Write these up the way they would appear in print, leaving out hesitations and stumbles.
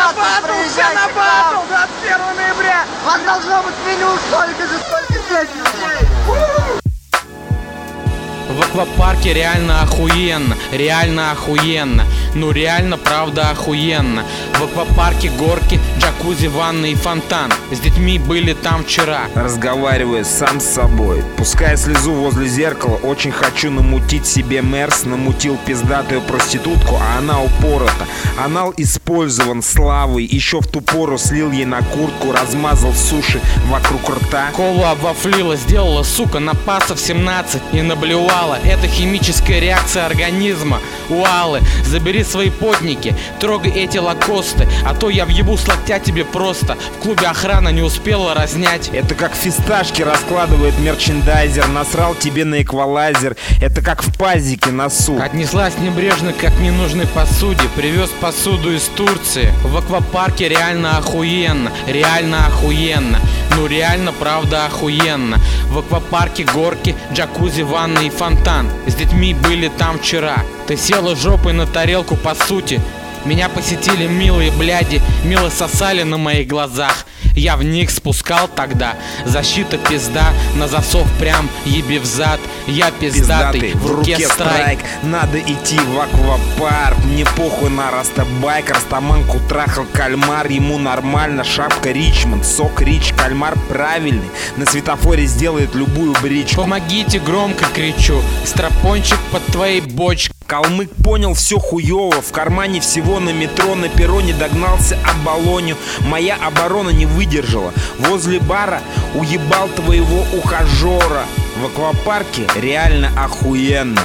батл, все на батл, 21 ноября. Вас должно быть меню столько же, сколько здесь людей. В аквапарке реально охуенно, ну реально, правда охуенно. В аквапарке горки, джакузи, ванны и фонтан. С детьми были там вчера. Разговаривая сам с собой, пуская слезу возле зеркала, очень хочу намутить себе мерс. Намутил пиздатую проститутку, а она упорота. Анал использован славой, еще в ту пору слил ей на куртку, размазал суши вокруг рта. Колу обвафлила, сделала, сука, напасов 17 и наблевала. Это химическая реакция организма. У Аллы, забери свои потники, трогай эти лакосты, а то я въебу с локтя тебе просто. В клубе охрана не успела разнять. Это как фисташки раскладывает мерчендайзер, насрал тебе на эквалайзер. Это как в пазике носу. Отнеслась небрежно, как к ненужной посуде. Привез посуду из Турции. В аквапарке реально охуенно, ну реально, правда охуенно. В аквапарке горки, джакузи, ванны и фонтан. С детьми были там вчера. Ты села жопой на тарелку, по сути. Меня посетили милые бляди, мило сосали на моих глазах. Я в них спускал тогда. Защита пизда, на засов прям еби взад. Я пиздатый, в руке страйк. Надо идти в аквапарк. Мне похуй на растобайк. Растаманку трахал кальмар. Ему нормально, шапка Ричмонд. Сок Рич, кальмар правильный. На светофоре сделает любую бричку. Помогите, громко кричу. Стропончик под твоей бочкой. Калмык понял, все хуёво. В кармане всего на метро, на перроне догнался оболонью. Моя оборона не выдержала. Возле бара уебал твоего ухажера. В аквапарке реально охуенно,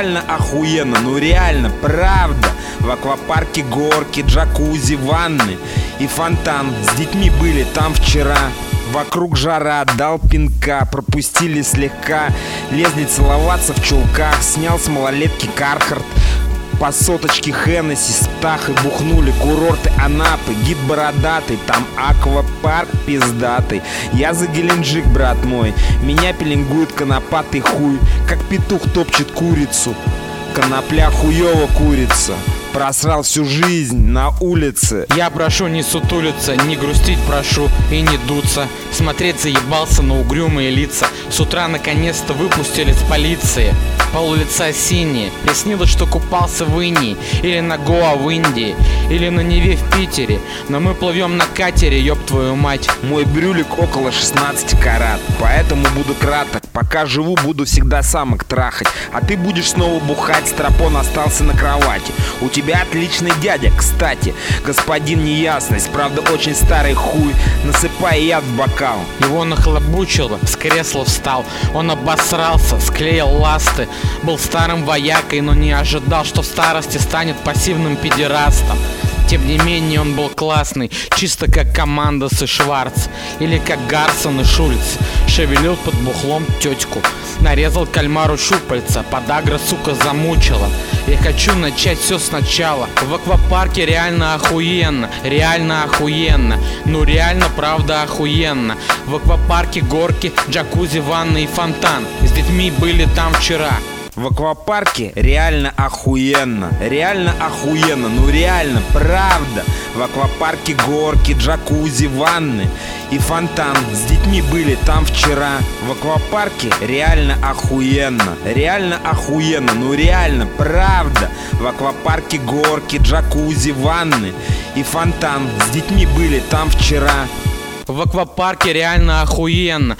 ну реально, правда. В аквапарке горки, джакузи, ванны и фонтан. С детьми были там вчера. Вокруг жара, дал пинка, пропустили слегка. Лезли целоваться в чулках, снял с малолетки Кархарт. По соточке Хеннесси с птахой бухнули. Курорты Анапы, гид бородатый, там аквапарк пиздатый. Я за Геленджик, брат мой, меня пеленгует конопатый хуй, как петух топчет курицу. Конопля хуёво курица. Просрал всю жизнь на улице. Я прошу не сутулиться, не грустить прошу и не дуться. Смотреть заебался на угрюмые лица. С утра наконец-то выпустили с полиции. Пол лица синие. Приснилось, что купался в Инии. Или на Гоа в Индии. Или на Неве в Питере. Но мы плывем на катере, ёб твою мать. Мой брюлик около 16 карат. Поэтому буду краток. Пока живу, буду всегда самок трахать. А ты будешь снова бухать. Стропон остался на кровати. У тебя отличный дядя, кстати. Господин неясность, правда очень старый хуй. Насыпай яд в бокал. Его нахлобучило, с кресла встал. Он обосрался, склеил ласты. Был старым воякой, но не ожидал, что в старости станет пассивным педерастом. Тем не менее он был классный, чисто как Командос и Шварц. Или как Гарсон и Шульц. Шевелил под бухлом тетку. Нарезал кальмару щупальца, подагра, сука, замучила. Я хочу начать все сначала. В аквапарке реально охуенно, ну реально, правда охуенно. В аквапарке горки, джакузи, ванны и фонтан. С детьми были там вчера. В аквапарке реально охуенно, ну реально, правда. В аквапарке горки, джакузи, ванны и фонтан. С детьми были там вчера. В аквапарке реально охуенно, ну реально, правда. В аквапарке горки, джакузи, ванны и фонтан. С детьми были там вчера. В аквапарке реально охуенно,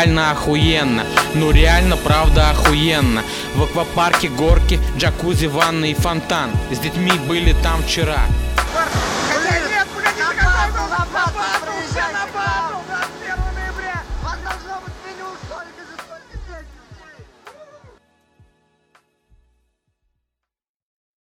ну реально, правда охуенно. В аквапарке горки, джакузи, ванны и фонтан. С детьми были там вчера.